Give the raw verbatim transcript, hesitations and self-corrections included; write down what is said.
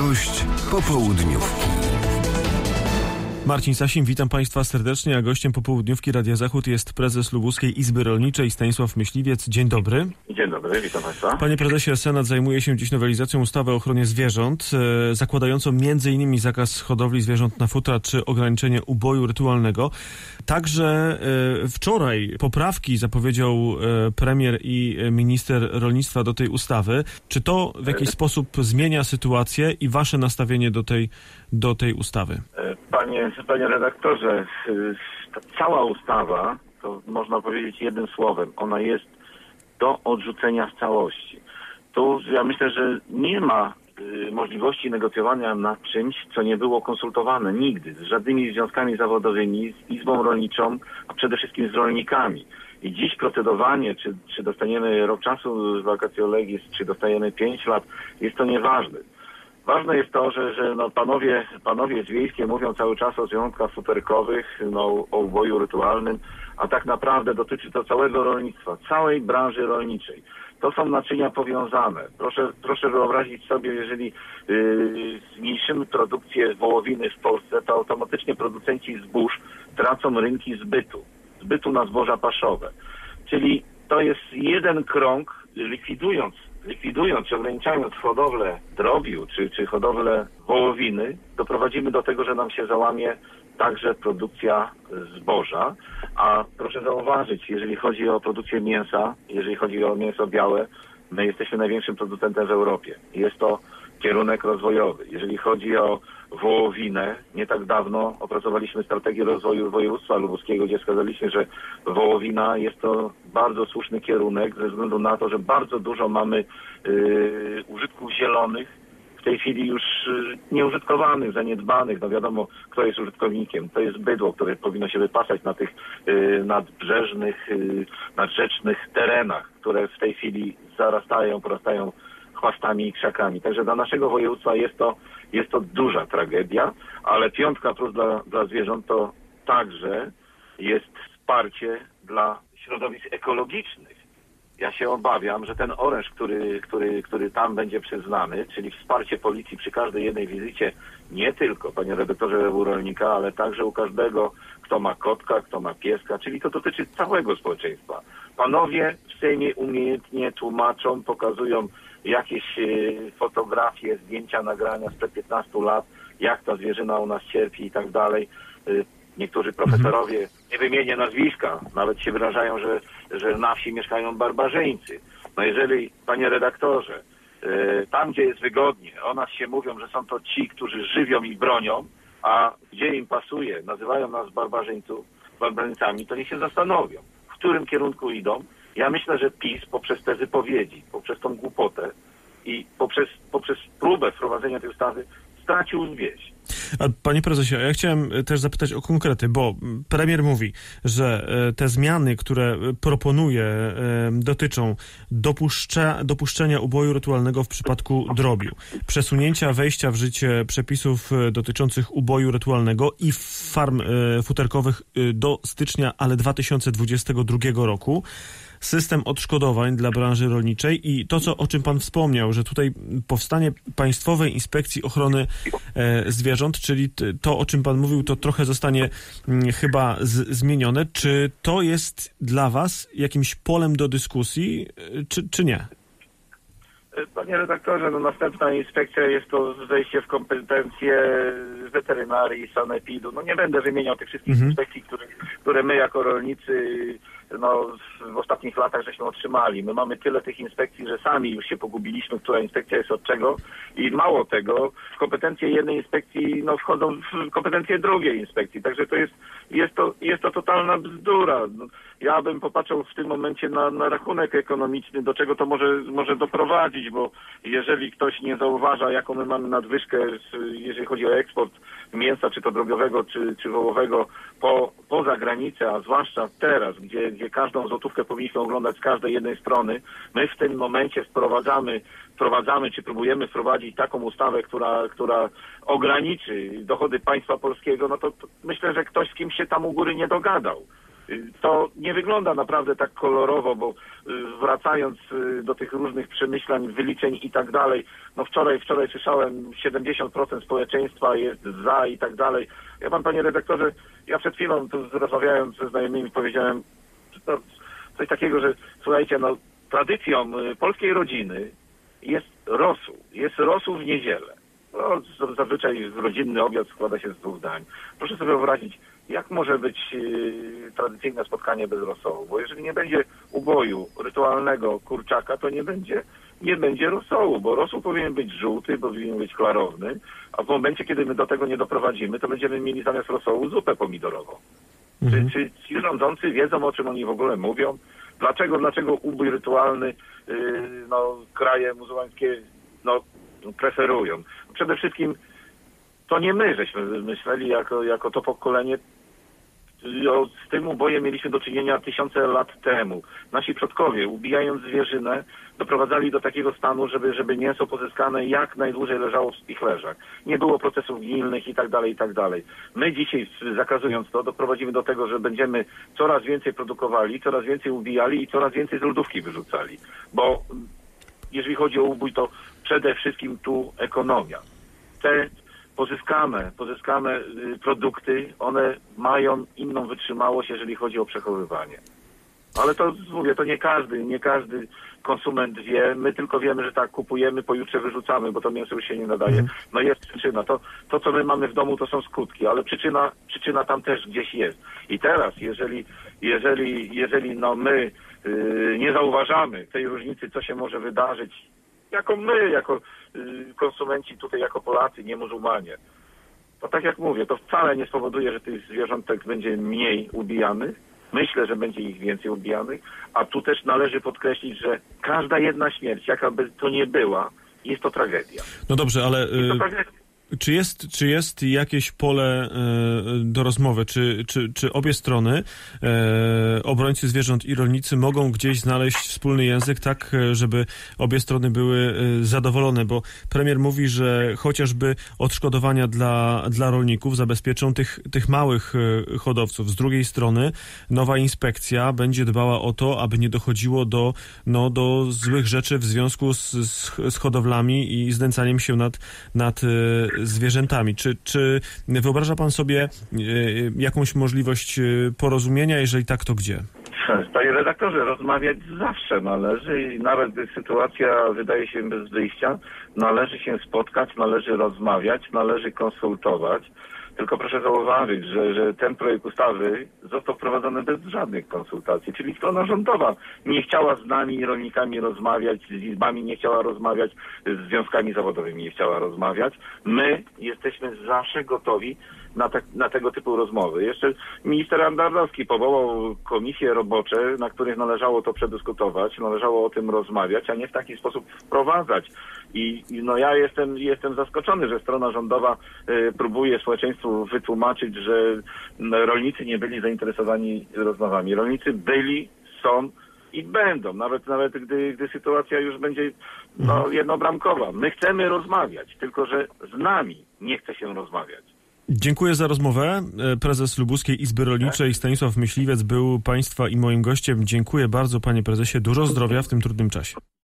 Gość popołudniówki. Marcin Sasin, witam Państwa serdecznie, a gościem popołudniówki Radia Zachód jest prezes Lubuskiej Izby Rolniczej Stanisław Myśliwiec. Dzień dobry. Dzień dobry, witam Państwa. Panie prezesie, Senat zajmuje się dziś nowelizacją ustawy o ochronie zwierząt, e, zakładającą między innymi zakaz hodowli zwierząt na futra czy ograniczenie uboju rytualnego. Także e, wczoraj poprawki zapowiedział e, premier i minister rolnictwa do tej ustawy. Czy to w jakiś sposób zmienia sytuację i wasze nastawienie do tej, do tej ustawy? Panie, panie redaktorze, ta cała ustawa, to można powiedzieć jednym słowem, ona jest do odrzucenia w całości. Tu ja myślę, że nie ma y, możliwości negocjowania nad czymś, co nie było konsultowane nigdy z żadnymi związkami zawodowymi, z Izbą Rolniczą, a przede wszystkim z rolnikami. I dziś procedowanie, czy, czy dostaniemy rok czasu z vacatio legis, czy dostajemy pięć lat, jest to nieważne. Ważne jest to, że, że no panowie, panowie z wiejskie mówią cały czas o związkach futerkowych, no, o uboju rytualnym, a tak naprawdę dotyczy to całego rolnictwa, całej branży rolniczej. To są naczynia powiązane. Proszę, proszę wyobrazić sobie, jeżeli yy, zmniejszymy produkcję wołowiny w Polsce, to automatycznie producenci zbóż tracą rynki zbytu, zbytu na zboża paszowe. Czyli to jest jeden krąg, likwidując likwidując czy ograniczając hodowlę drobiu czy, czy hodowlę wołowiny, doprowadzimy do tego, że nam się załamie także produkcja zboża. A proszę zauważyć, jeżeli chodzi o produkcję mięsa, jeżeli chodzi o mięso białe, my jesteśmy największym producentem w Europie. Jest to kierunek rozwojowy. Jeżeli chodzi o wołowinę, nie tak dawno opracowaliśmy strategię rozwoju województwa lubuskiego, gdzie wskazaliśmy, że wołowina jest to bardzo słuszny kierunek ze względu na to, że bardzo dużo mamy yy, użytków zielonych, w tej chwili już yy, nieużytkowanych, zaniedbanych. No wiadomo, kto jest użytkownikiem. To jest bydło, które powinno się wypasać na tych yy, nadbrzeżnych, yy, nadrzecznych terenach, które w tej chwili zarastają, porastają chwastami i krzakami. Także dla naszego województwa jest to, jest to duża tragedia, ale piątka plus dla, dla zwierząt to także jest wsparcie dla środowisk ekologicznych. Ja się obawiam, że ten oręż, który, który, który tam będzie przyznany, czyli wsparcie policji przy każdej jednej wizycie, nie tylko, panie redaktorze, u rolnika, ale także u każdego, kto ma kotka, kto ma pieska, czyli to dotyczy całego społeczeństwa. Panowie w Sejmie umiejętnie tłumaczą, pokazują jakieś y, fotografie, zdjęcia, nagrania sprzed piętnastu lat, jak ta zwierzyna u nas cierpi i tak dalej. Y, niektórzy profesorowie, nie wymienię nazwiska, nawet się wyrażają, że, że na wsi mieszkają barbarzyńcy. No jeżeli, panie redaktorze, y, tam gdzie jest wygodnie, o nas się mówią, że są to ci, którzy żywią i bronią, a gdzie im pasuje, nazywają nas barbarzyńców, barbarzyńcami, to niech się zastanowią, w którym kierunku idą. Ja myślę, że PiS poprzez te wypowiedzi, poprzez tą głupotę i poprzez, poprzez próbę wprowadzenia tej ustawy stracił wieś. A panie prezesie, ja chciałem też zapytać o konkrety, bo premier mówi, że te zmiany, które proponuje, dotyczą dopuszcza, dopuszczenia uboju rytualnego w przypadku drobiu, przesunięcia wejścia w życie przepisów dotyczących uboju rytualnego i farm futerkowych do stycznia, ale dwa tysiące dwudziestego drugiego roku, system odszkodowań dla branży rolniczej i to, co, o czym pan wspomniał, że tutaj powstanie Państwowej Inspekcji Ochrony e, Zwierząt, czyli t, to, o czym pan mówił, to trochę zostanie m, chyba z, zmienione. Czy to jest dla was jakimś polem do dyskusji, czy, czy nie? Panie redaktorze, no następna inspekcja jest to wejście w kompetencje weterynarii, sanepidu. No nie będę wymieniał tych wszystkich mhm. inspekcji, które, które my jako rolnicy no, w ostatnich latach żeśmy otrzymali. My mamy tyle tych inspekcji, że sami już się pogubiliśmy, która inspekcja jest od czego i mało tego, w kompetencje jednej inspekcji no, wchodzą w kompetencje drugiej inspekcji. Także to jest, jest, to, jest to totalna bzdura. Ja bym popatrzył w tym momencie na, na rachunek ekonomiczny, do czego to może, może doprowadzić, bo jeżeli ktoś nie zauważa, jaką my mamy nadwyżkę, jeżeli chodzi o eksport mięsa, czy to drobiowego, czy, czy wołowego, po, poza granicę, a zwłaszcza teraz, gdzie, gdzie każdą złotówkę powinniśmy oglądać z każdej jednej strony, my w tym momencie wprowadzamy, wprowadzamy czy próbujemy wprowadzić taką ustawę, która, która ograniczy dochody państwa polskiego, no to, to myślę, że ktoś z kimś się tam u góry nie dogadał. To nie wygląda naprawdę tak kolorowo, bo wracając do tych różnych przemyślań, wyliczeń i tak dalej, no wczoraj, wczoraj słyszałem siedemdziesiąt procent społeczeństwa jest za i tak dalej. Ja pan, panie redaktorze, ja przed chwilą tu rozmawiając ze znajomymi powiedziałem no, coś takiego, że słuchajcie, no tradycją polskiej rodziny jest rosół. Jest rosół w niedzielę. No, zazwyczaj rodzinny obiad składa się z dwóch dań. Proszę sobie wyobrazić, jak może być yy, tradycyjne spotkanie bez rosołu? Bo jeżeli nie będzie uboju rytualnego kurczaka, to nie będzie, nie będzie rosołu, bo rosół powinien być żółty, powinien być klarowny, a w momencie, kiedy my do tego nie doprowadzimy, to będziemy mieli zamiast rosołu zupę pomidorową. Mhm. Czy, czy ci rządzący wiedzą, o czym oni w ogóle mówią? Dlaczego, dlaczego ubój rytualny yy, no, kraje muzułmańskie no, preferują? Przede wszystkim to nie my żeśmy myśleli jako, jako to pokolenie. Z tym ubojem mieliśmy do czynienia tysiące lat temu. Nasi przodkowie, ubijając zwierzynę, doprowadzali do takiego stanu, żeby, żeby mięso pozyskane jak najdłużej leżało w ich leżach. Nie było procesów gnilnych i tak dalej, i tak dalej. My dzisiaj, zakazując to, doprowadzimy do tego, że będziemy coraz więcej produkowali, coraz więcej ubijali i coraz więcej z lodówki wyrzucali. Bo jeżeli chodzi o ubój, to przede wszystkim tu ekonomia. Te pozyskane, pozyskane produkty, one mają inną wytrzymałość, jeżeli chodzi o przechowywanie. Ale to mówię, to nie każdy, nie każdy konsument wie. My tylko wiemy, że tak kupujemy, pojutrze wyrzucamy, bo to mięso już się nie nadaje. No jest przyczyna. To, to co my mamy w domu, to są skutki, ale przyczyna, przyczyna tam też gdzieś jest. I teraz, jeżeli, jeżeli, jeżeli no my yy, nie zauważamy tej różnicy, co się może wydarzyć, jako my, jako y, konsumenci tutaj, jako Polacy, nie muzułmanie, to tak jak mówię, to wcale nie spowoduje, że tych zwierzątek będzie mniej ubijanych. Myślę, że będzie ich więcej ubijanych, a tu też należy podkreślić, że każda jedna śmierć, jaka by to nie była, jest to tragedia. No dobrze, ale... Y- Czy jest, czy jest jakieś pole e, do rozmowy? Czy, czy, czy obie strony, e, obrońcy zwierząt i rolnicy, mogą gdzieś znaleźć wspólny język tak, żeby obie strony były e, zadowolone? Bo premier mówi, że chociażby odszkodowania dla, dla rolników zabezpieczą tych, tych małych e, hodowców. Z drugiej strony nowa inspekcja będzie dbała o to, aby nie dochodziło do, no, do złych rzeczy w związku z, z, z hodowlami i znęcaniem się nad, nad e, zwierzętami. Czy, czy wyobraża pan sobie e, jakąś możliwość porozumienia? Jeżeli tak, to gdzie? Panie redaktorze, rozmawiać zawsze należy i nawet gdy sytuacja wydaje się bez wyjścia, należy się spotkać, należy rozmawiać, należy konsultować. Tylko proszę zauważyć, że, że ten projekt ustawy został wprowadzony bez żadnych konsultacji, czyli strona rządowa nie chciała z nami, rolnikami rozmawiać, z izbami nie chciała rozmawiać, z związkami zawodowymi nie chciała rozmawiać. My jesteśmy zawsze gotowi na, te, na tego typu rozmowy. Jeszcze minister Ardanowski powołał komisje robocze, na których należało to przedyskutować, należało o tym rozmawiać, a nie w taki sposób wprowadzać. I, i no ja jestem, jestem zaskoczony, że strona rządowa y, próbuje społeczeństwu wytłumaczyć, że no, rolnicy nie byli zainteresowani rozmowami. Rolnicy byli, są i będą, nawet nawet gdy, gdy sytuacja już będzie no, jednobramkowa. My chcemy rozmawiać, tylko że z nami nie chce się rozmawiać. Dziękuję za rozmowę. Prezes Lubuskiej Izby Rolniczej Stanisław Myśliwiec był państwa i moim gościem. Dziękuję bardzo, panie prezesie. Dużo zdrowia w tym trudnym czasie.